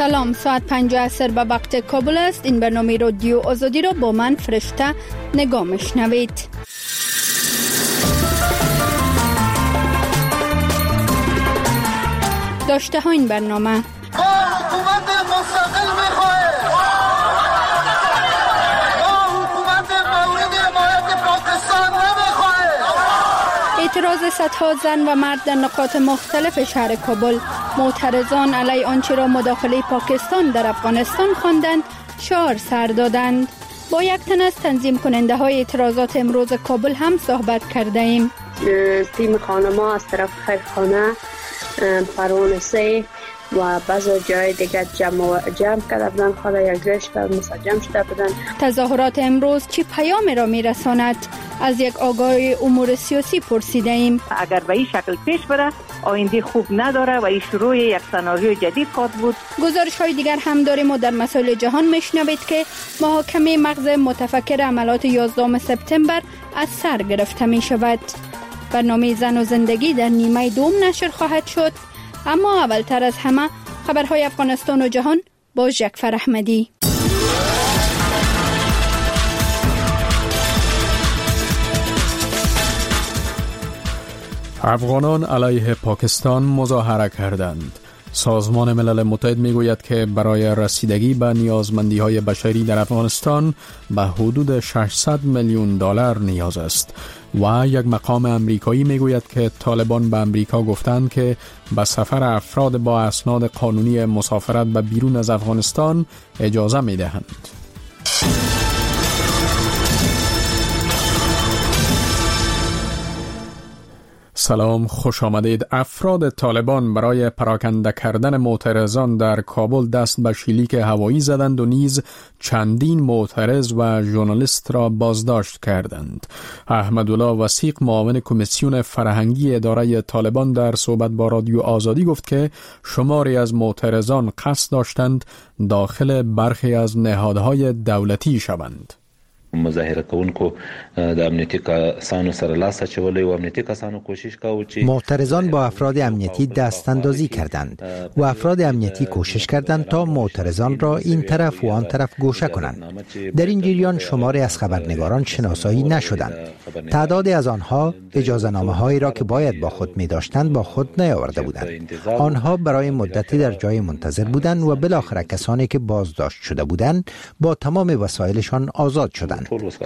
سلام، ساعت 5 عصر به وقت کابل است. این برنامه رادیو آزادی را با من فرشته نگاه میشنوید. داشته ها این برنامه: حکومت مستقل میخواه، حکومت مورد حمایت پاکستان نمیخواه. اعتراض صدها زن و مرد در نقاط مختلف شهر کابل. معترضان علیه آنچه را مداخله پاکستان در افغانستان خواندند شعار سر دادند. با یک تن از تنظیم کننده های اعتراضات امروز کابل هم صحبت کرده ایم. تیم خانما از طرف خیرخانه، فرانسه و بعضی جای دیگر جمع کرده بودن، خود یک گشت مسجم شده بودن. تظاهرات امروز چه پیامی را میرساند؟ از یک آگاه امور سیاسی پرسیده ایم. اگر به این شکل پیش بره آینده خوب نداره و این شروع یک سناریوی جدید خواهد بود. گزارش های دیگر هم داریم و در مسائل جهان میشنوید که محاکمه مغز متفکر عملات 11 سپتامبر از سر گرفته می شود. برنامه زن و زندگی در نیمه دوم نشر خواهد شد، اما اولتر از همه خبرهای افغانستان و جهان با جعفر احمدی. افغانان علیه پاکستان مظاهره کردند. سازمان ملل متحد میگوید که برای رسیدگی به نیازمندی‌های بشری در افغانستان به حدود 600 میلیون دلار نیاز است و یک مقام امریکایی میگوید که طالبان به امریکا گفتند که به سفر افراد با اسناد قانونی مسافرت به بیرون از افغانستان اجازه میدهند. سلام، خوش آمدید. افراد طالبان برای پراکنده کردن معترضان در کابل دست به شلیک هوایی زدند و نیز چندین معترض و ژورنالیست را بازداشت کردند. احمدالله وثیق، معاون کمیسیون فرهنگی اداره طالبان، در صحبت با رادیو آزادی گفت که شماری از معترضان قصد داشتند داخل برخی از نهادهای دولتی شوند. مظاهره کوونکو د امنیتي کسانو سره لاس اچولی و امنیتي کسانو کوشش کاوه چې معترضان با افراد امنیتی دست اندازی کردند و افراد امنیتی کوشش کردند تا معترضان را این طرف و آن طرف گوشه کنند. در این جریان شماری از خبرنگاران شناسایی نشدند. تعدادی از آنها اجازه‌نامه‌هایی را که باید با خود می‌داشتند با خود نیاورده بودند. آنها برای مدتی در جای منتظر بودند و بالاخره کسانی که بازداشت شده بودند با تمام وسایلشان آزاد شدند.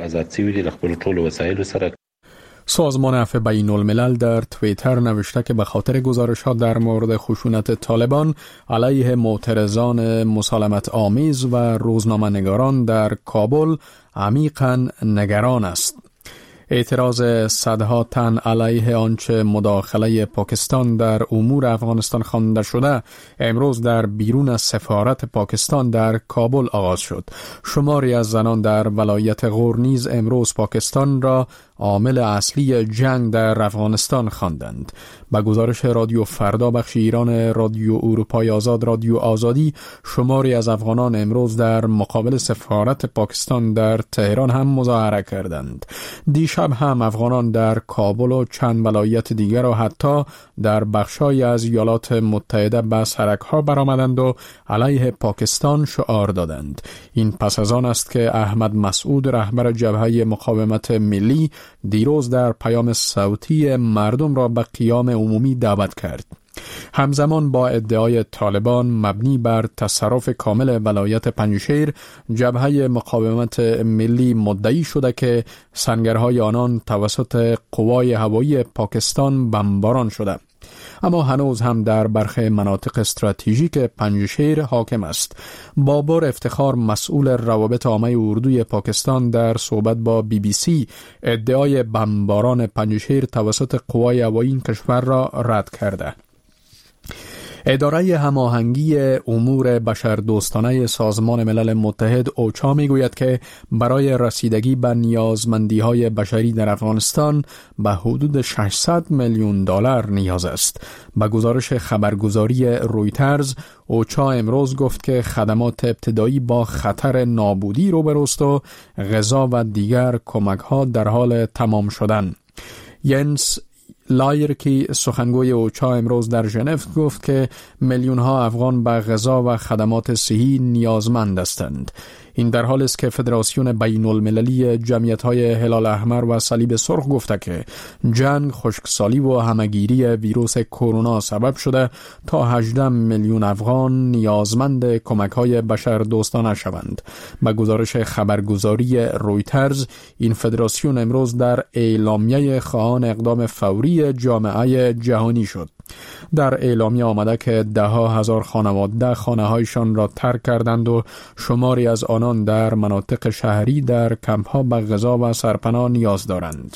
سازمان عفو بین الملل در توییتر نوشته که به خاطر گزارشات در مورد خشونت طالبان علیه معترضان مسالمت آمیز و روزنامه‌نگاران در کابل عمیقاً نگران است. اعتراض صدها تن علیه آنچه مداخله پاکستان در امور افغانستان خوانده شده امروز در بیرون از سفارت پاکستان در کابل آغاز شد. شماری از زنان در ولایت غور نیز امروز پاکستان را عامل اصلی جنگ در افغانستان خواندند. با گزارش رادیو فردا بخش ایران رادیو اروپای آزاد رادیو آزادی، شماری از افغانان امروز در مقابل سفارت پاکستان در تهران هم مظاهره کردند. دیشب هم افغانان در کابل و چند ولایت دیگر و حتی در بخشای از ایالات متحده به سرک‌ها برآمدند و علیه پاکستان شعار دادند. این پس از آن است که احمد مسعود، رهبر جبهه مقاومت ملی، دیروز در پیام صوتی مردم را به قیام عمومی دعوت کرد. همزمان با ادعای طالبان مبنی بر تصرف کامل ولایت پنجشیر، جبهه مقاومت ملی مدعی شده که سنگرهای آنان توسط قوای هوایی پاکستان بمباران شده. اما هنوز هم در برخی مناطق استراتژیک پنجشیر حاکم است. بابر افتخار، مسئول روابط عامه اردوی پاکستان، در صحبت با BBC ادعای بمباران پنجشیر توسط قوای هوایی این کشور را رد کرده. اداره هماهنگی امور بشردوستانه سازمان ملل متحد اوچا میگوید که برای رسیدگی به نیازمندی‌های بشری در افغانستان به حدود 600 میلیون دلار نیاز است. با گزارش خبرگزاری رویترز، اوچا امروز گفت که خدمات ابتدایی با خطر نابودی روبروست و غذا و دیگر کمک‌ها در حال تمام شدن. ینس لایرکی سخنگوی اوچا امروز در ژنو گفت که میلیون ها افغان به غذا و خدمات صحی نیازمند هستند. این در حالی است که فدراسیون بین المللی جمعیت‌های هلال احمر و صلیب سرخ گفته که جنگ، خشکسالی و همه‌گیری ویروس کرونا سبب شده تا 18 میلیون افغان نیازمند کمک‌های بشردوستانه شوند. به گزارش خبرگزاری رویترز، این فدراسیون امروز در اعلامیه خواهان اقدام فوری جامعه جهانی شد. در اعلامیه آمده که ده‌ها هزار خانواده خانه‌هایشان را ترک کردند و شماری از آنان در مناطق شهری در کمپ‌ها به غذا و سرپناه نیاز دارند.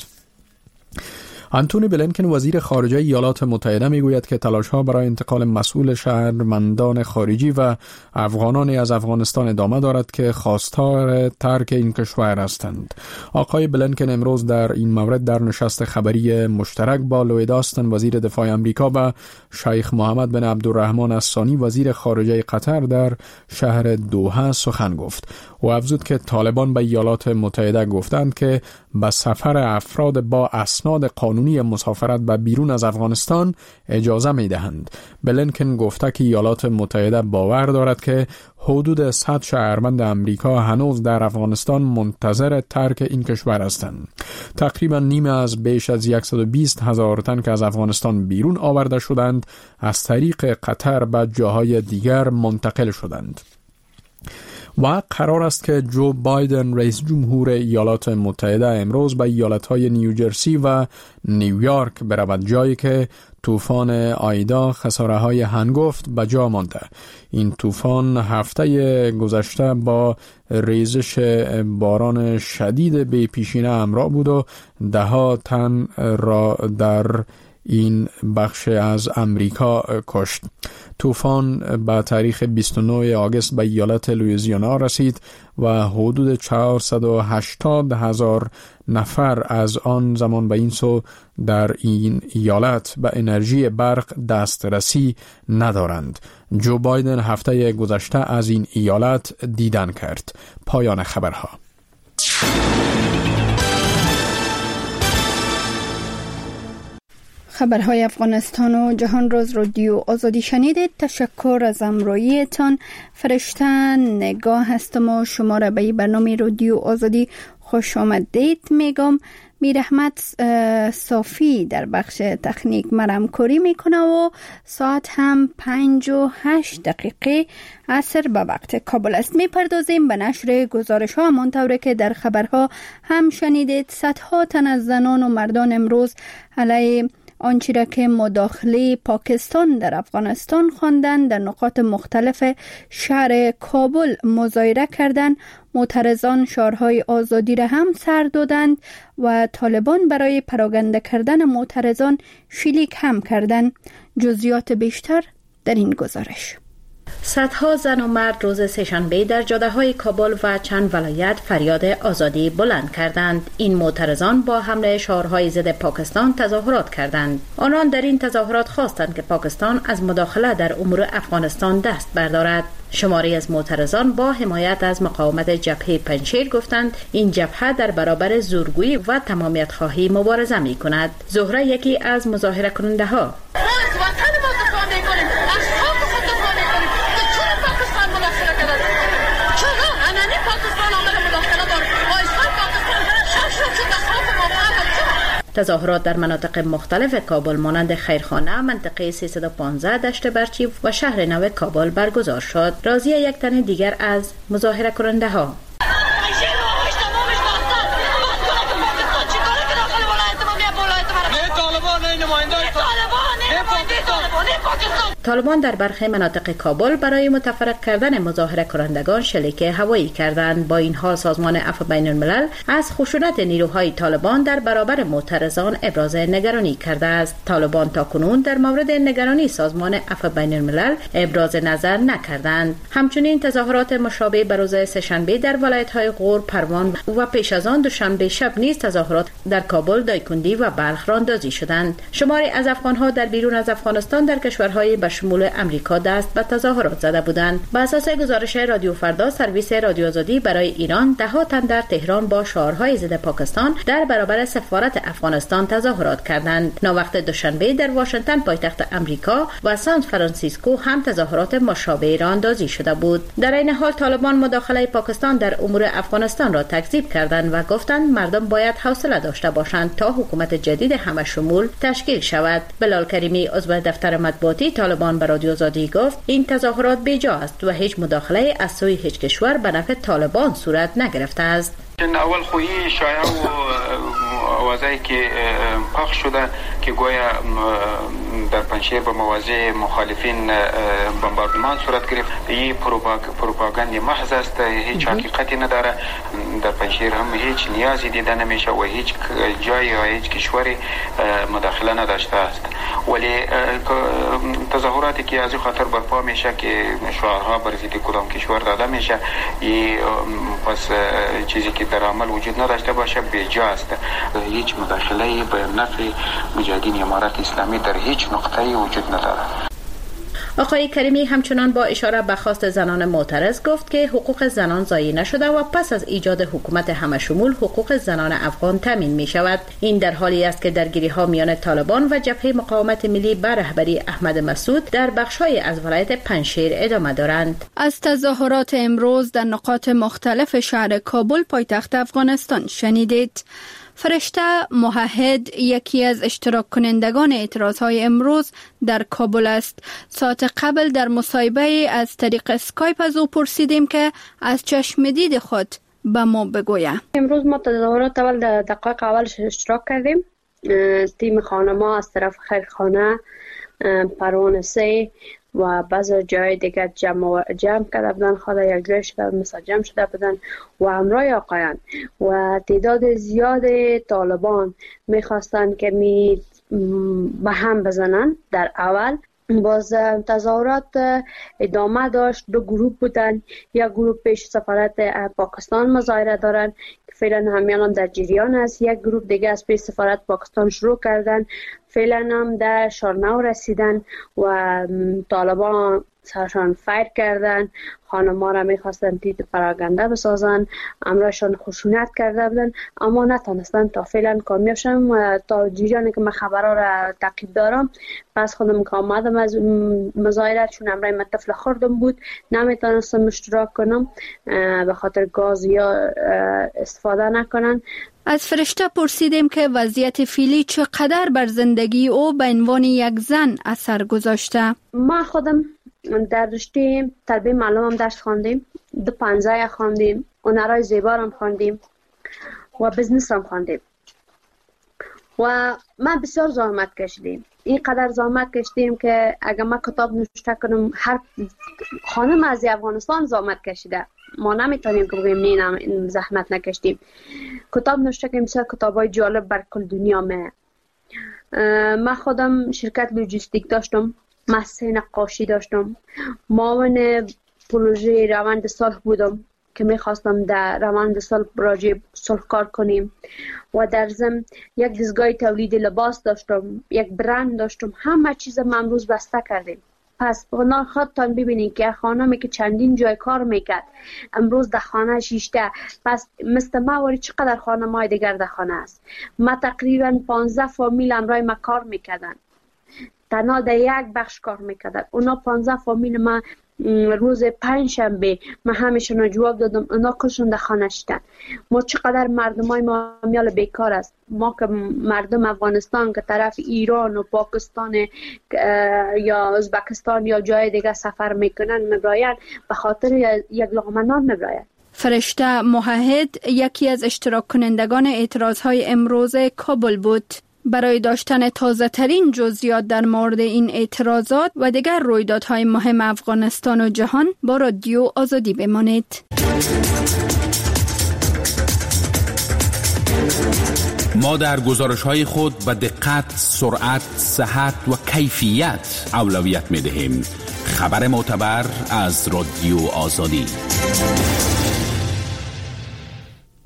آنتونی بلینکن وزیر خارجه ایالات متحده میگوید که تلاش‌ها برای انتقال مسئول شهروندان خارجی و افغانانی از افغانستان ادامه دارد که خواستار ترک این کشور هستند. آقای بلینکن امروز در این مورد در نشست خبری مشترک با لوید آستن وزیر دفاع آمریکا و شیخ محمد بن عبدالرحمن الثانی وزیر خارجه قطر در شهر دوحه سخن گفت. او افزود که طالبان به ایالات متحده گفتند که به سفر افراد با اسناد قانونی مسافرت به بیرون از افغانستان اجازه می دهند. بلینکن گفته که ایالات متحده باور دارد که حدود 100 شهروند امریکا هنوز در افغانستان منتظر ترک این کشور هستند. تقریبا نیمه از بیش از 120,000 تن که از افغانستان بیرون آورده شدند از طریق قطر به جاهای دیگر منتقل شدند. و قرار است که جو بایدن رئیس جمهور ایالات متحده امروز به ایالت‌های نیوجرسی و نیویورک برود، جایی که طوفان آیدا خساره‌های هنگفت به جا مانده. این طوفان هفته گذشته با ریزش باران شدید بی پیشینه همراه بود و ده‌ها تن را در این بخش از امریکا کشت. طوفان به تاریخ 29 آگوست به ایالت لوئیزیانا رسید و حدود 480,000 نفر از آن زمان به این سو در این ایالت به انرژی برق دسترسی ندارند. جو بایدن هفته گذشته از این ایالت دیدن کرد. پایان خبرها. خبرهای افغانستان و جهان روز رادیو آزادی شنیدید. تشکر از همراهیتان. فرشته نگاه هستم و شما را به این برنامه رادیو آزادی خوش آمدید میگم. میر احمد صافی در بخش تکنیک مرمکاری میکنه و ساعت هم 5:08 عصر به وقت کابل است. میپردازیم به نشر گزارش ها. همانطور که در خبرها هم شنیدید، صدها تن از زنان و مردان امروز علیه آنچه را که مداخله پاکستان در افغانستان خواندند در نقاط مختلف شهر کابل مظاهره کردند. معترضان شعارهای آزادی را هم سر دادند و طالبان برای پراگنده کردن معترضان شلیک هم کردند. جزئیات بیشتر در این گزارش. صدها زن و مرد روز سه‌شنبه در جاده‌های کابل و چند ولایت فریاد آزادی بلند کردند. این معترضان با حمله شعارهای ضد پاکستان تظاهرات کردند. آنان در این تظاهرات خواستند که پاکستان از مداخله در امور افغانستان دست بردارد. شماری از معترضان با حمایت از مقاومت جبهه پنجشیر گفتند این جبهه در برابر زورگویی و تمامیت خواهی مبارزه می کند. زهره یکی از مظاهره کننده ها. تظاهرات در مناطق مختلف کابل مانند خیرخانه، منطقه 315، دشت برچی و شهر نو کابل برگزار شد. راضیه یک تن دیگر از مظاهره کننده ها. طالبان در برخی مناطق کابل برای متفرق کردن مظاهره کنندگان شلیک هوایی کردند. با این حال سازمان عفو بین الملل از خشونت نیروهای طالبان در برابر معترضان ابراز نگرانی کرده است. طالبان تاکنون در مورد نگرانی سازمان عفو بین الملل ابراز نظر نکردند. همچنین تظاهرات مشابه به روز سه‌شنبه در ولایت‌های غور، پروان و پیش از آن دوشنبه شب نیز تظاهرات در کابل، دایکندی و بلخ راندازی شدند. شماری از افغان‌ها در بیرون از افغانستان در کشورهای شمول امریکا دست به تظاهرات زده بودند. بر اساس گزارش رادیو فردا، سرویس رادیو آزادی برای ایران ده‌ها تن در تهران با شعارهای ضد پاکستان در برابر سفارت افغانستان تظاهرات کردند. ناوقت دوشنبه در واشنگتن پایتخت امریکا و سان فرانسیسکو هم تظاهرات مشابه را اندازی شده بود. در این حال طالبان مداخله پاکستان در امور افغانستان را تکذیب کردند و گفتند مردم باید حوصله داشته باشند تا حکومت جدید همه شمول تشکیل شود. بلال کریمی عضو دفتر مطبوعاتی طالبان به رادیو آزادی گفت این تظاهرات بیجا است و هیچ مداخله از سوی هیچ کشور به نفع طالبان صورت نگرفته است. اول خویی شایعه و آوازهایی که پخش شده که گویا در پنجشیر به مواضع مخالفین بمباردمان صورت گرفت، این پروپاگاندی محض است، هیچ حقیقتی نداره. در پنجشیر هم هیچ نیازی دیده نمیشه و هیچ جایی یا هیچ کشوری مداخله نداشته است. ولی تظاهراتی که از این خاطر برپا میشه که شعارها بر ضد کدام کشور داده میشه، این پس چیزی که در عمل وجود نداشته باشه بیجا است. هیچ مداخله به نفع مجاهدین امارت اسلامی در هیچ نقطه‌ای وجود نداره. آقای کریمی همچنان با اشاره به خواست زنان معترض گفت که حقوق زنان ضایع نشده و پس از ایجاد حکومت همه شمول حقوق زنان افغان تامین می شود. این در حالی است که درگیری ها میان طالبان و جبهه مقاومت ملی به رهبری احمد مسعود در بخش‌های از ولایت پنجشیر ادامه دارند. از تظاهرات امروز در نقاط مختلف شهر کابل پایتخت افغانستان شنیدید. فرشته موحد یکی از اشتراک کنندگان اعتراضهای امروز در کابل است. ساعت قبل در مصاحبه از طریق اسکایپ از او پرسیدیم که از چشم دید خود به ما بگوید. امروز ما تظاهرات اول در دقایق اولش اشتراک کردیم. تیم خانما از طرف خیرخانه، پروانه 3 و بعضی جای دیگر جمع کرده بودن، خود یک جای شده مثلا جمع شده بودن و همراه آقایان و تعداد زیاد طالبان میخواستن که به هم بزنن. در اول باز تظاهرات ادامه داشت. 2 گروه بودن، یک گروه پیش سفارت پاکستان مظاهره دارن که فعلا همیان در جریان است، یک گروه دیگه از پیش سفارت پاکستان شروع کردن، فعلا هم در شارنو رسیدن و طالبان سرشان فایر کردن. خانم‌ها را می‌خواستن تیت پراگنده بسازن، امرشان خشونت کرده بودن اما نتونستن تا فعلا کامیاب شدن. و تا جریانی که من خبرها را تعقیب دارم، پس خودم که آمدم از مظاهره چون امرای من طفل خوردم بود نمیتونستم اشتراک کنم به خاطر گاز یا استفاده نکنن. از فرشته پرسیدیم که وضعیت فعلی چقدر بر زندگی او به عنوان یک زن اثر گذاشته. ما خودم در رشته تربیت معلم هم درس خواندیم، 2.15 خواندیم، هنرهای زیبا هم خواندیم و بزنس هم خواندیم و من بسیار زحمت کشیدیم. این قدر زحمت کشیدیم که اگر من کتاب نوشته کنم، هر خانم از افغانستان زحمت کشیده، ما نمیتونیم که بگیم نه این زحمت نکشیدیم. کتاب نوشته کنیم، بسیار کتابای جالب بر کل دنیا می. من خودم شرکت لوجستیک داشتم، مؤسسه نقاشی داشتم، معاون پروژه روند صلح بودم که میخواستم در روند صلح راجع صلح کار کنیم و در ضمن یک دستگاه تولید لباس داشتم، یک برند داشتم. همه چیز ما امروز بسته کردیم. پس خودتان ببینید که خانمی که چندین جای کار میکرد امروز در خانه شیشته. پس مثل ما ولی چقدر خانم‌های دیگر در خانه است. ما تقریبا 15 فامیل امرای ما کار میکردن، تنها در یک بخش کار میکردن. اونا 15 فامیل ما روز 5 شنبه من همیشون جواب دادم، اونا کلشون در خانه شدن. ما چقدر مردمای ما میال بیکار است. ما که مردم افغانستان که طرف ایران و پاکستان یا ازبکستان یا جای دیگه سفر میکنن میبراین به خاطر یک لقمه نان میبراین. فرشته موحد یکی از اشتراک کنندگان اعتراضهای امروز کابل بود. برای داشتن تازه ترین جزئیات در مورد این اعتراضات و دیگر رویدادهای مهم افغانستان و جهان با رادیو آزادی بمانید. ما در گزارش‌های خود به دقت، سرعت، صحت و کیفیت اولویت می‌دهیم. خبر معتبر از رادیو آزادی.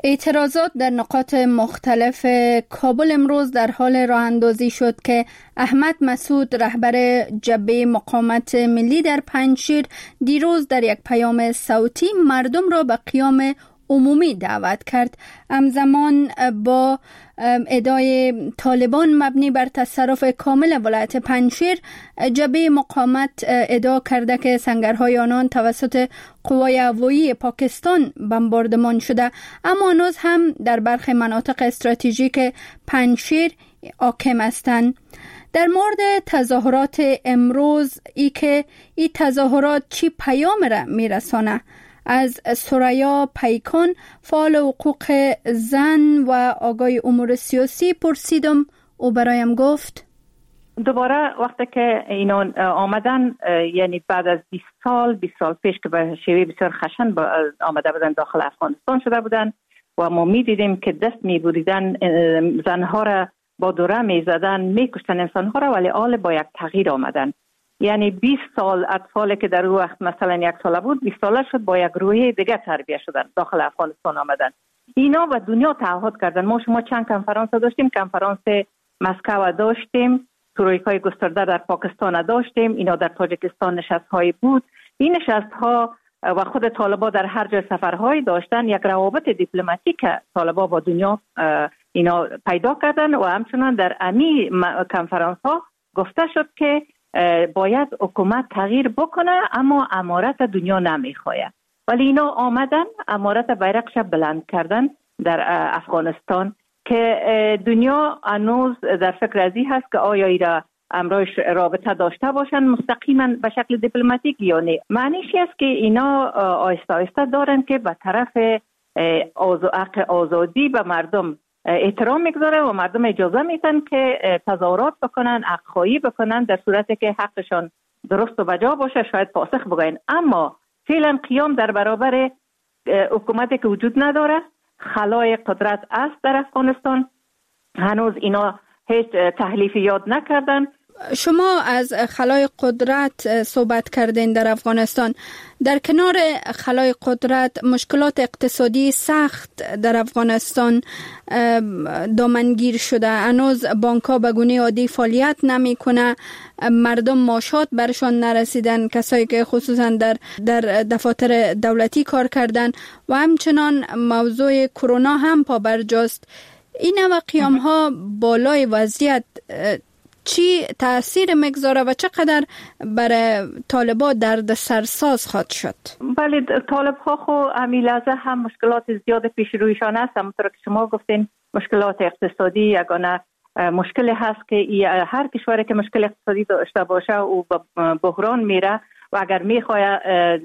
اعتراضات در نقاط مختلف کابل امروز در حال راه اندازی شد که احمد مسعود رهبر جبهه مقاومت ملی در پنجشیر دیروز در یک پیام صوتی مردم را به قیام عمومی دعوت کرد. همزمان با ادعای طالبان مبنی بر تصرف کامل ولایت پنجشیر، جبهه مقاومت ادعا کرده که سنگرهای آنان توسط قوای هوایی پاکستان بمباردمان شده، اما هنوز هم در برخی مناطق استراتژیک پنجشیر حاکم هستند. در مورد تظاهرات امروز که این تظاهرات چی پیام را میرسانه، از سریا پیکان فعال حقوق زن و آگای امور سیاسی پرسیدم. او برایم گفت دوباره وقتی که اینا آمدن، یعنی بعد از 20 سال پیش که به شیوه بسیار خشن آمده بودن داخل افغانستان شده بودن و ما می دیدیم که دست می بریدن، زنها را با دوره می زدن، می کشتن انسانها را، ولی حال با یک تغییر آمدن. یعنی 20 سال اطفالی که در اون وقت مثلا 1 ساله بود 20 ساله شد، با یک روحیه دیگه تربیت شدن، داخل افغانستان آمدن. اینا به دنیا تعهد کردن. ما چند کنفرانس داشتیم، کنفرانس مسکو داشتیم، ترویکای گسترده در پاکستان داشتیم، اینا در تاجیکستان نشست‌های بود. این نشست‌ها و خود طالبان در هر جای سفرهای داشتن، یک روابط دیپلماتیک طالبان با دنیا اینا پیدا کردن و همچنان در امی کنفرانس‌ها گفته شد که باید حکومت تغییر بکنه، اما امارت دنیا نمیخواد. ولی اینا آمدن امارت بیرقش بلند کردن در افغانستان که دنیا هنوز در فکر ازی هست که آیا ایرا امروز رابطه داشته باشن مستقیما به شکل دیپلماتیک یا نه. معنیش است که اینا آهسته آهسته دارن که به طرف حق آزادی به مردم احترام میگذاره و مردم اجازه میتن که تظاهرات بکنن، حق خواهی بکنن، در صورتی که حقشان درست و بجا باشه شاید پاسخ بگوین. اما فعلا قیام در برابر حکومتی که وجود نداره، خلای قدرت است در افغانستان. هنوز اینا هیچ تحلیفی یاد نکردن. شما از خلای قدرت صحبت کردین در افغانستان. در کنار خلای قدرت مشکلات اقتصادی سخت در افغانستان دامنگیر شده. هنوز بانک‌ها به گونه عادی فعالیت نمی‌کنه، مردم معاشات برشان نرسیدن، کسایی که خصوصا در دفاتر دولتی کار کردن و همچنان موضوع کرونا هم پابرجاست. این نوع قیام‌ها بالای وضعیت چی تأثیر میگذاره و چقدر برای طالبا درد سرساز خواهد شد؟ بله، طالب‌ها خو امیلازه هم مشکلات زیاد پیش رویشان است. همونطور که شما گفتین مشکلات اقتصادی یگانه مشکل هست که هر کشوری که مشکل اقتصادی داشته باشه او به بحران میره و اگر میخواد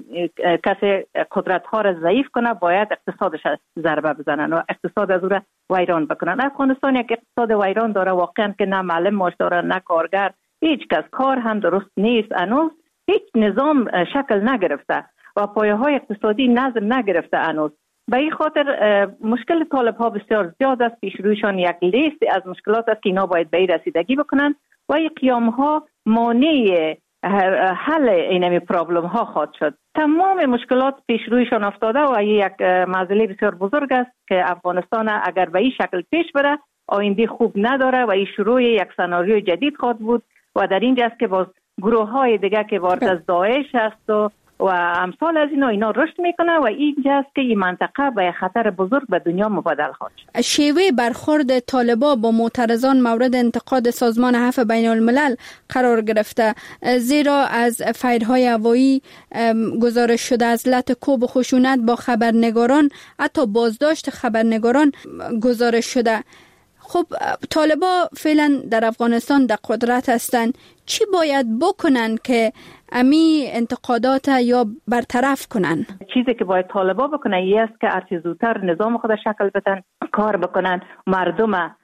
کسی قدرت ها را ضعیف کنه باید اقتصادش ضربه بزنن و اقتصاد از او را ویران بکنن. افغانستان یک اقتصاد ویران داره واقعا که نه معلم معاش داره نه کارگر، هیچ کس، کار هم درست نیست، هنوز هیچ نظام شکل نگرفته و پایه های اقتصادی نظم نگرفته هنوز. به این خاطر مشکل طالب ها بسیار زیاد است. پیش رویشان یک لیست از مشکلات است که اینا باید به این رسیدگی بکنن و این قیام ها مانع حل اینمی پرابلم ها خواهد شد. تمام مشکلات پیش رویشان افتاده و یک معضله بسیار بزرگ است که افغانستان اگر به این شکل پیش بره آینده خوب نداره و این شروع یک سناریوی جدید خواهد بود و در اینجا است که باز گروه های دیگه که وارد از داعش است و امثال از اینا رشد میکنه و اینجا است که این منطقه به خطر بزرگ به دنیا مبادل خواهد شد. شیوه برخورد طالبان با معترضان مورد انتقاد سازمان عفو بین الملل قرار گرفته، زیرا از فایرهای هوایی گزارش شده از لطکوب و خشونت با خبرنگاران، حتی بازداشت خبرنگاران گزارش شده. خب طالبان فعلا در افغانستان در قدرت هستند، چی باید بکنن که امی انتقادات یا برطرف کنن؟ چیزی که باید طالبان بکنن این است که هرچی زودتر نظام خود شکل بدن، کار بکنن، مردم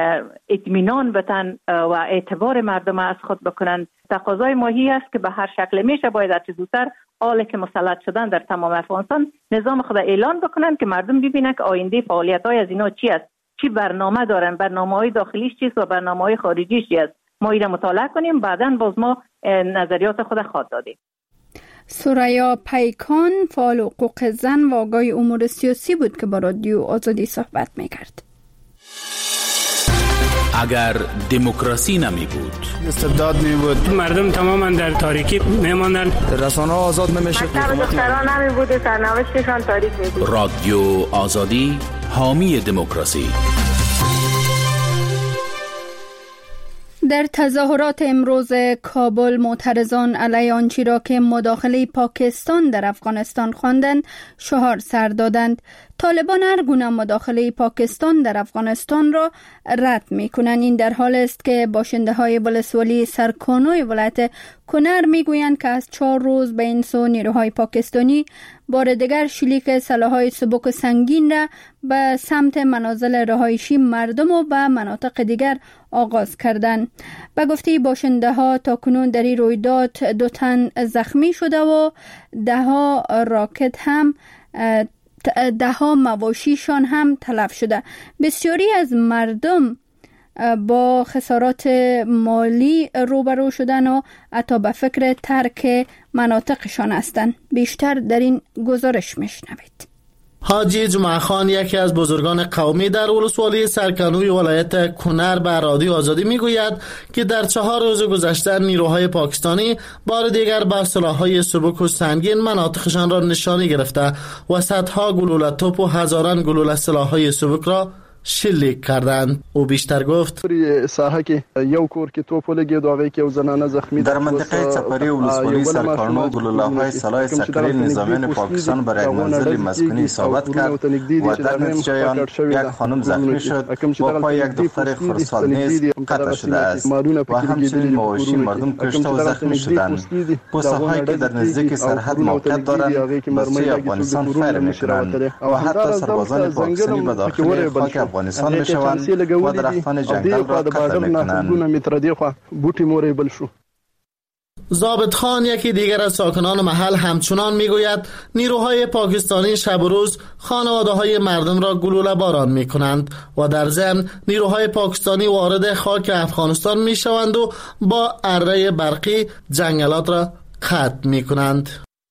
اطمینان بدن و اعتبار مردم از خود بکنن. تقاضای ماهی است که به هر شکل میشه باید هرچی زودتر حالی که مسلط شدن در تمام افغانستان نظام خود اعلان بکنن که مردم ببینن که آینده فعالیت‌های از اینا چی است، چی برنامه دارن، برنامه‌های داخلیش چیست و برنامه‌های خارجیش چی است. ما اینو مطالعه کنیم، بعداً باز ما نظریات خود خواهد دادیم. سوریا پیکان فعال حقوق زن و آگاه امور سیاسی بود که با رادیو آزادی صحبت میکرد. اگر دموکراسی نمی بود، استبداد می بود، مردم تماما در تاریکی می ماندن، رسانه آزاد نمی شد، دختران نمی بود، سرنوشتشان تاریک می بود. رادیو آزادی حامی دموکراسی. در تظاهرات امروز کابل معترضان علیه آنچه را که مداخله پاکستان در افغانستان خواندند شعار سر دادند. طالبان هر گونه مداخله پاکستان در افغانستان را رد می‌کنند. این در حال است که باشنده‌های ولسوالی سرکانوی ولایت کنر می‌گویند که از 4 روز به این سو نیروهای پاکستانی بار دیگر شلیک سلاح‌های سبک و سنگین را به سمت منازل رهایشی مردم و به مناطق دیگر آغاز کردند. به گفته باشنده‌ها تاکنون در این رویداد 2 تن زخمی شده و 10 راکت هم 10 مواشیشان هم تلف شده. بسیاری از مردم با خسارات مالی روبرو شدن و حتی به فکر ترک مناطقشان هستند. بیشتر در این گزارش میشنوید. حاجی جمعه خان یکی از بزرگان قومی در ولسوالی سرکانوی ولایت کنر به رادیو آزادی میگوید که در 4 روز گذشته نیروهای پاکستانی بار دیگر با سلاح‌های سبک و سنگین مناطقشان را نشانی گرفته و صدها گلوله توپ و هزاران گلوله سلاح‌های سبک را شلیک کردند. او بیشتر گفت ساحه کې یو کور کې توپ ولګید او هغه کې یو زنانه زخمی در منطقه چپری ولسوالی سرکانو گلوله‌های سلاح سکری نظامیان پاکستان بر یک منزل مسکونی اصابت کرد و در نتیجه آن یک خانم زخمی شد و پای یک دختر خردسال نیز قطع شده است و همچنین مواشی مردم کشته و زخمی شدند. پوست‌هایی که در نزدیک سرحد موقعیت دارند به سوی افغانستان فیر می‌کنند و حتی سربازان پاکستانی به داخل خاک افغانستان میشوند و درختان جنگل را قطع میکنند. ضابط خان یکی دیگر از ساکنان محل همچنان میگوید نیروهای پاکستانی شب و روز خانواده های مردم را گلوله باران میکنند و در ضمن نیروهای پاکستانی وارد خاک افغانستان میشوند و با اره برقی جنگلات را قطع میکنند.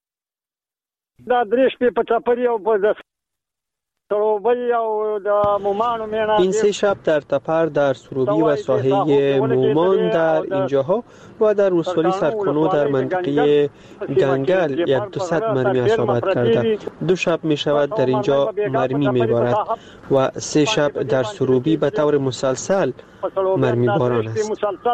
این 3 شب در تپر، در سروبی و ساحه مومان در اینجاها و در ولسوالی سرکانو در منطقه گنگل 100 مرمی اصابت کرده. 2 شب می شود در اینجا مرمی می بارد و 3 شب در سروبی به طور مسلسل مرمی باران است.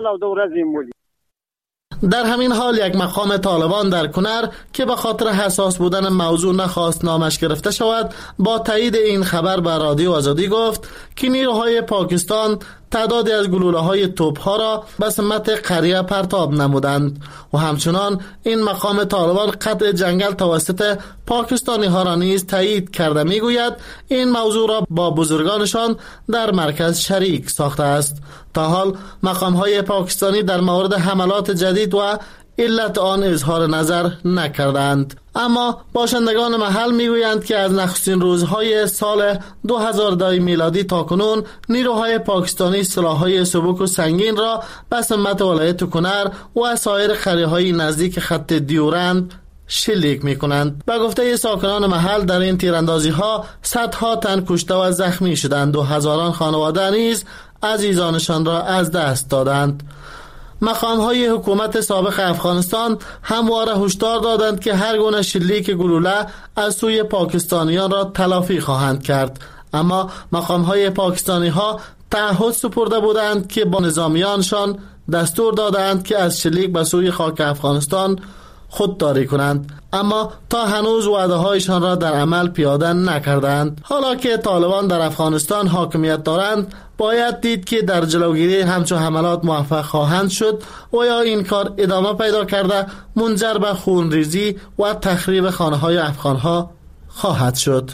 در همین حال یک مقام طالبان در کنر که به خاطر حساس بودن موضوع نخواست نامش گرفته شود با تایید این خبر به رادیو آزادی گفت که نیروهای پاکستان تعدادی از گلوله‌های توپ‌ها را به سمت قریه پرتاب نمودند و همچنان این مقام طالبان قطع جنگل توسط پاکستانی‌ها را نیز تایید کرده میگوید این موضوع را با بزرگانشان در مرکز شریک ساخته است. تا حال مقام‌های پاکستانی در مورد حملات جدید و علت آن اظهار نظر نکردند. اما باشندگان محل میگویند که از نخستین روزهای سال 2010 میلادی تا کنون نیروهای پاکستانی سلاح‌های سبک و سنگین را به سمت ولایت کنر و سایر قریه‌های نزدیک خط دیورند شلیک می‌کنند. به گفته ساکنان محل در این تیراندازی‌ها صدها تن کشته و زخمی شدند و هزاران خانواده نیز عزیزانشان را از دست دادند. مقام‌های حکومت سابق افغانستان همواره هشدار دادند که هر گونه شلیک گلوله از سوی پاکستانیان را تلافی خواهند کرد، اما مقام‌های پاکستانی‌ها تعهد سپرده بودند که با نظامیانشان دستور دادند که از شلیک به سوی خاک افغانستان خودداری کنند، اما تا هنوز وعده‌هایشان را در عمل پیاده نکردند. حالا که طالبان در افغانستان حاکمیت دارند باید دید که در جلوگیری همچون حملات موفق خواهند شد و یا این کار ادامه پیدا کرده منجر به خونریزی و تخریب خانه‌های افغان‌ها خواهد شد.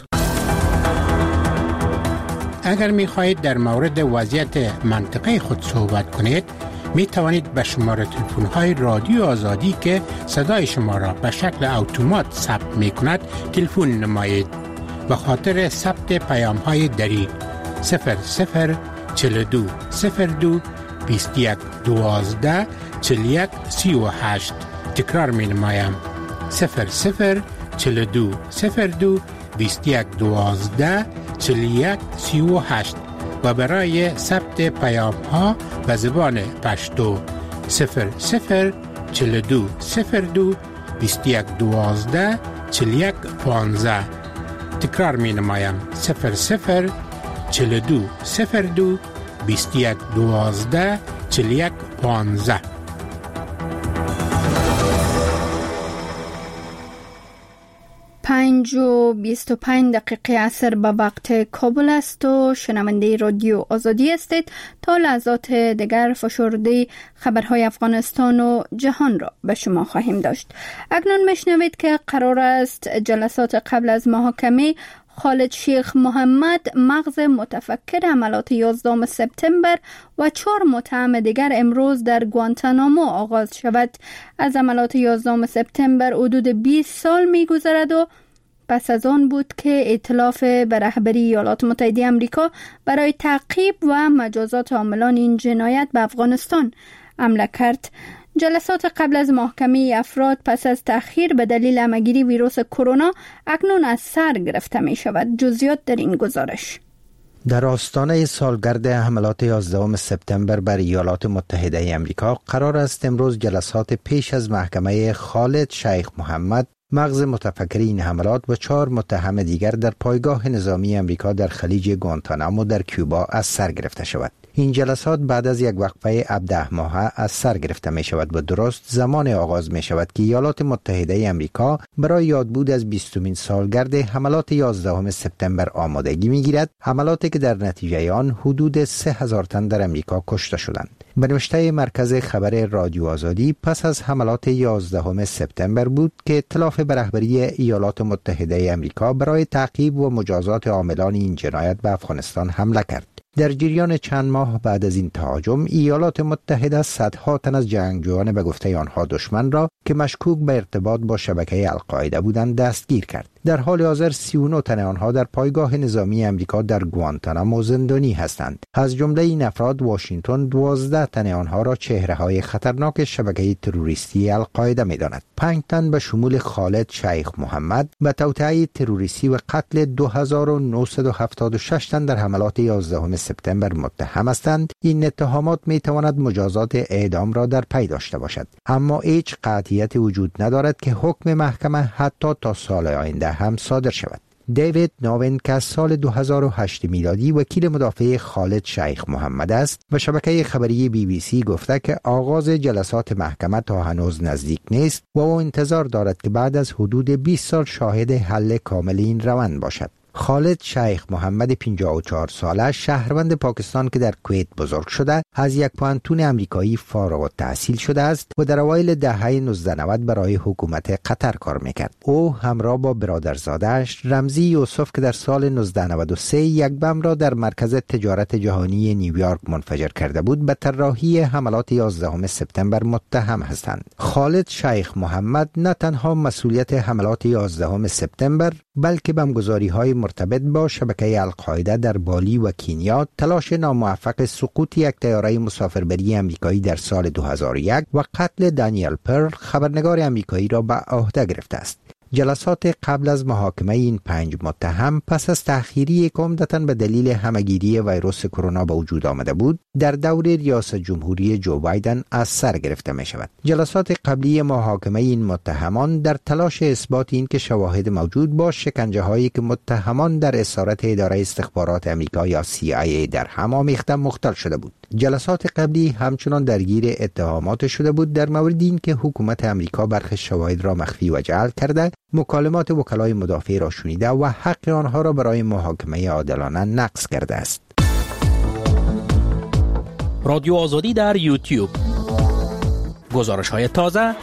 اگر می‌خواهید در مورد وضعیت منطقه خود صحبت کنید می توانید به شماره تلفن‌های رادیو آزادی که صدای شما را به شکل اتومات ثبت می‌کند تلفن نمایید. به خاطر ثبت پیام‌های دری 0042 02 21 12 41 38 تکرار می‌نمایم 004202 2112 4138 و برای ثبت پیام ها به زبان پشتو 004202 2112 4115. تکرار می نمایم 004202 2112 4115. 5:25 عصر به وقت کابل است و شنونده رادیو آزادی استید. تا لحظات دیگر فشرده خبرهای افغانستان و جهان را به شما خواهیم داشت. اکنون میشنوید که قرار است جلسات قبل از محاکمه خالد شیخ محمد مغز متفکر عملات 11 سپتامبر و 4 متهم دیگر امروز در گوانتانامو آغاز شود. از عملات 11 سپتامبر حدود 20 سال می‌گذرد و پس از آن بود که ائتلاف به رهبری ایالات متحده آمریکا برای تعقیب و مجازات عاملان این جنایت به افغانستان حمله کرد. جلسات قبل از محاکمه افراد پس از تأخیر به دلیل همه‌گیری ویروس کرونا اکنون از سر گرفته می شود. جزئیات در این گزارش. در آستانه سالگرد حملات 11 سپتامبر بر ایالات متحده آمریکا قرار است امروز جلسات پیش از محکمه خالد شیخ محمد مغز متفکر این حملات و 4 متهم دیگر در پایگاه نظامی آمریکا در خلیج گوانتانامو در کوبا از سر گرفته شود. این جلسات بعد از یک وقفه 17 ماهه از سر گرفته می شود و درست زمان آغاز می شود که ایالات متحده آمریکا برای یادبود از 20مین سالگرد حملات 11 سپتامبر آمادگی می گیرد، حملاتی که در نتیجه آن حدود 3000 تن در آمریکا کشته شدند. به نوشته مرکز خبر رادیو آزادی، پس از حملات 11 سپتامبر بود که ائتلاف به رهبری ایالات متحده آمریکا برای تعقیب و مجازات عاملان این جنایت به افغانستان حمله کرد. در جریان چند ماه بعد از این تهاجم، ایالات متحده صدها تن از جنگجویان به گفته آنها دشمن را که مشکوک به ارتباط با شبکه القاعده بودند دستگیر کرد. در حال حاضر 39 تن آنها در پایگاه نظامی آمریکا در گوانتانامو زندانی هستند. از جمله این افراد واشنگتن 12 تن آنها را چهره‌های خطرناک شبکه تروریستی القاعده می‌داند. 5 تن به شمول خالد شیخ محمد به توطئه تروریستی و قتل 2976 تن در حملات 11 سپتامبر متهم هستند. این اتهامات می‌تواند مجازات اعدام را در پی داشته باشد، اما هیچ قطعیت وجود ندارد که حکم محکمه حتی تا سال آینده هم صادر شود. دیوید ناوین که از سال 2008 میلادی وکیل مدافع خالد شیخ محمد است و شبکه خبری BBC گفته که آغاز جلسات محکمه تا هنوز نزدیک نیست و او انتظار دارد که بعد از حدود 20 سال شاهد حل کامل این روند باشد. خالد شیخ محمد 54 ساله شهروند پاکستان که در کویت بزرگ شده، از یک پوهنتون امریکایی فارغ التحصیل شده است و در اوایل دهه 1990 برای حکومت قطر کار میکرد. او همراه با برادرزاده‌اش رمزی یوسف که در سال 1993 یک بم را در مرکز تجارت جهانی نیویورک منفجر کرده بود، به طراحی حملات 11 سپتامبر متهم هستند. خالد شیخ محمد نه تنها مسئولیت حملات 11 سپتامبر بلکه بمبگذاری‌های مرتبط با شبکه القاعده در بالی و کینیا، تلاش ناموفق سقوط یک طیاره مسافربری آمریکایی در سال 2001 و قتل دانیل پرل خبرنگار آمریکایی را به عهده گرفته است. جلسات قبل از محاکمه این 5 متهم پس از تأخیری که عمدتاً به دلیل همه‌گیری ویروس کرونا به وجود آمده بود، در دور ریاست جمهوری جو بایدن از سر گرفته می شود. جلسات قبلی محاکمه این متهمان در تلاش اثبات این که شواهد موجود با شکنجه هایی که متهمان در اسارت اداره استخبارات آمریکا یا CIA در هم آمیخته مختل شده بود. جلسات قبلی همچنان درگیر اتهامات شده بود در مورد این که حکومت آمریکا برخی شواهد را مخفی و جعل کرده، مکالمات وکلای مدافع را شنیده و حق آنها را برای محاکمه عادلانه نقض کرده است. رادیو آزادی در یوتیوب. گزارش‌های تازه.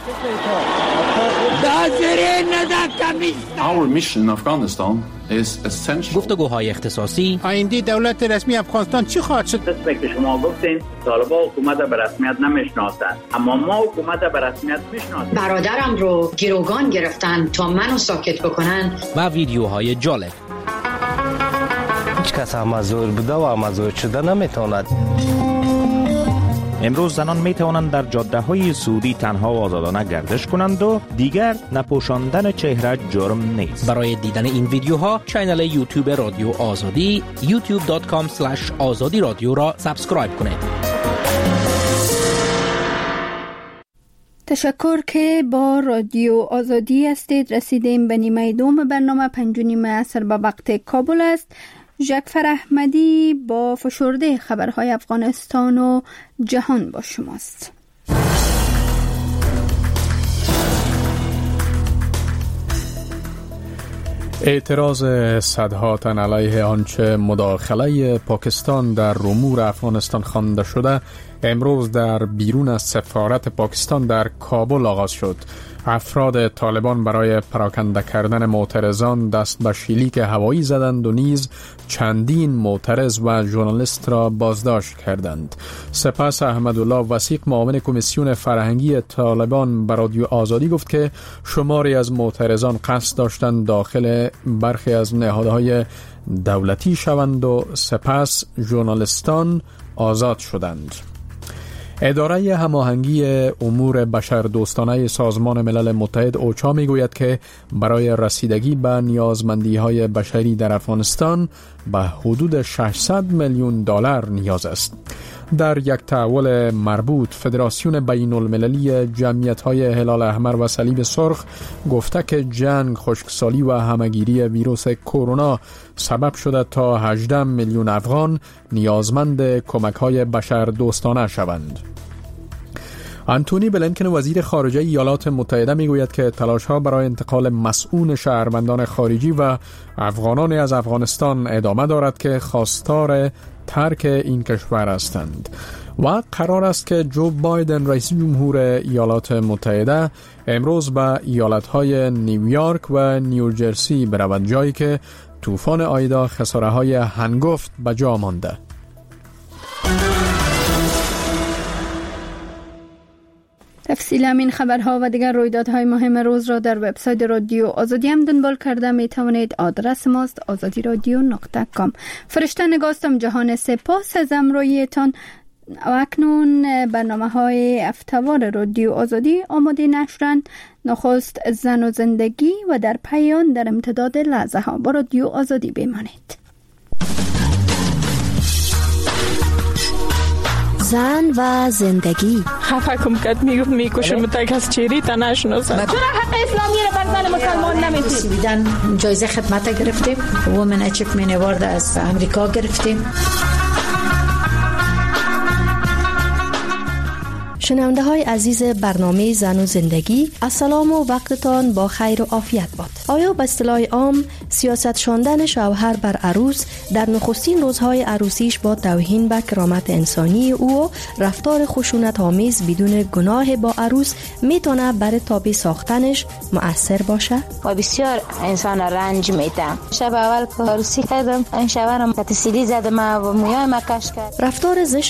Our mission in Afghanistan is essential. گفتگوهای اختصاصی. آینده دولت رسمی افغانستان چی خواهد شد؟ که شما گفتین طالبان حکومت به رسمیت نمیشناسند، اما ما حکومت به رسمیت میشناسیم. برادرم رو گروگان گرفتن تا منو ساکت بکنن. و ویدیوهای جالب. هیچ کس هم مزور بوده و مزور شده نمیتواند. امروز زنان می توانند در جاده‌های سعودی تنها و آزادانه گردش کنند و دیگر نپوشاندن چهره جرم نیست. برای دیدن این ویدیوها کانال یوتیوب رادیو آزادی youtube.com/azadi رادیو را سابسکرایب کنید. تشکر که با رادیو آزادی هستید. رسیدیم به نیمه دوم برنامه 5:30 عصر به وقت کابل است. جعفر احمدی با فشرده خبرهای افغانستان و جهان با شماست. اعتراض صدها تن علیه آنچه مداخله پاکستان در امور افغانستان خوانده شده امروز در بیرون از سفارت پاکستان در کابل آغاز شد. افراد طالبان برای پراکنده کردن معترضان دست به شلیک هوایی زدند و نیز چندین معترض و ژورنالیست را بازداشت کردند. سپس احمدالله وثیق معاون کمیسیون فرهنگی طالبان به رادیو آزادی گفت که شماری از معترضان قصد داشتند داخل برخی از نهادهای دولتی شوند و سپس ژورنالیستان آزاد شدند. اداره هماهنگی امور بشردوستانه سازمان ملل متحد اوچا میگوید که برای رسیدگی به نیازمندی‌های بشری در افغانستان به حدود 600 میلیون دلار نیاز است. در یک تحول مربوط فدراسیون بین المللی جمعیت‌های هلال احمر و صلیب سرخ گفته که جنگ، خشکسالی و همه‌گیری ویروس کرونا سبب شده تا 18 میلیون افغان نیازمند کمک‌های بشردوستانه شوند. آنتونی بلینکن وزیر خارجه ایالات متحده میگوید که تلاش‌ها برای انتقال مسئول شهروندان خارجی و افغانان از افغانستان ادامه دارد که خواستار ترک این کشور هستند و قرار است که جو بایدن رئیس جمهور ایالات متحده امروز به ایالت‌های نیویورک و نیوجرسی برود، جایی که طوفان آیدا خساره‌های هنگفت به جا مانده. تفصیل همین خبرها و دیگر رویدادهای مهم روز را در وبسایت رادیو آزادی هم دنبال کرده می توانید. آدرس ماست azadiradio.com. فرشته نگاستم جهان، سپاس از همراهیتان. و اکنون برنامه های هفته‌وار رادیو آزادی آماده نشرند. نخست زن و زندگی و در پایان در امتداد لحظه ها با رادیو آزادی بمانید. زن و زندگی. خفه کم کد میکشه متک از چیری تا نشناسن. چرا حق اسلامی رو بر زن مسلمان نمیدید؟ سویدن جایزه خدمت گرفتیم، وومن اچیومنت اوارد از امریکا گرفتیم. شنونده های عزیز برنامه زن و زندگی، السلام و وقتتان با خیر و عافیت باد. آیا به اصطلاح عام سیاست شاندن شوهر بر عروس در نخستین روزهای عروسیش با توهین به کرامت انسانی او و رفتار خشونت آمیز بدون گناه با عروس میتونه برای تابع ساختنش مؤثر باشه؟ و بسیار انسان رنج میده. شب اول که عروسی کردم این شوهرم تسیلی زد ما و مویای ما کش کرد. رفتار زشت